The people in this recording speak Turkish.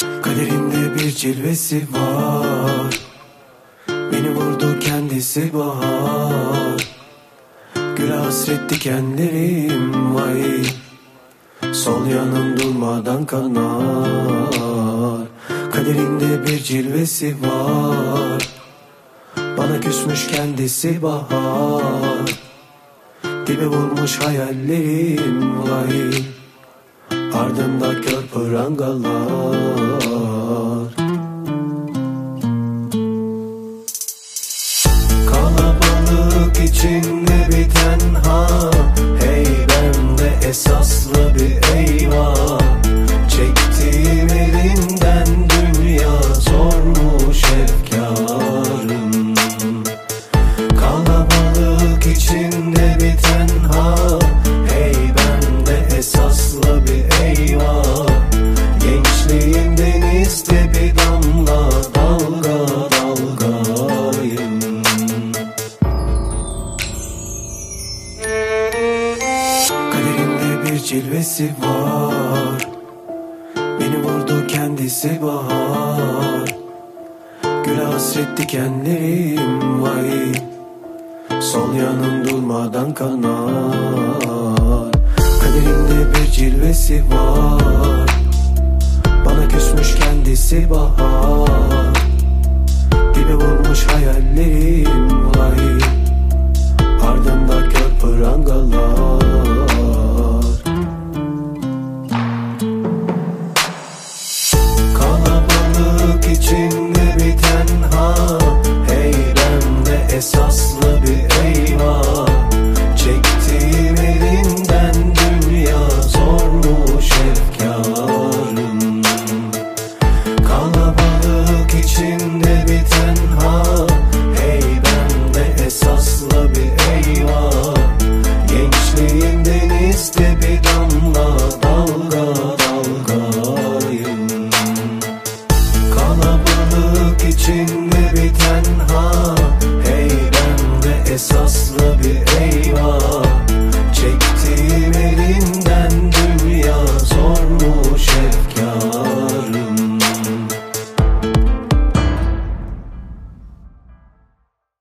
Kaderinde bir cilvesi var, beni vurdu kendisi bahar. Güle hasret dikenlerim vay, sol yanım durmadan kanar. Kaderinde bir cilvesi var, bana küsmüş kendisi bahar. Dibe vurmuş hayallerim vay, ardımda kör prangalar. Kalabalık içinde bir tenha, hey bende esaslı bir eyvah. Çektiğim elinden dünya zormuş efkarım. Kalabalık içinde bir tenha, hey bende esaslı bir eyvah. Gençliğim denizde bir damla, dalga dalgayım. Kaderinde bir cilvesi var, beni vurdu kendisi bahar. Güle hasret dikenlerim vay, sol yanım durmadan kanar. Kaderinde bir cilvesi var, bana küsmüş kendisi bahar. Dibe vurmuş hayallerim vay, ardımda kör prangalar. Kalabalık içinde bir tenha, hey bende esaslı bir eyvah. Çektiğim elinden dünya zormuş efkarım. Kalabalık içinde bir tenha, hey bende esaslı bir eyvah. Gençliğim denizde bir damla, dalga dalgayım. Kalabalık içinde bir tenha, hey bende esaslı bir eyvah. Çektiğim elin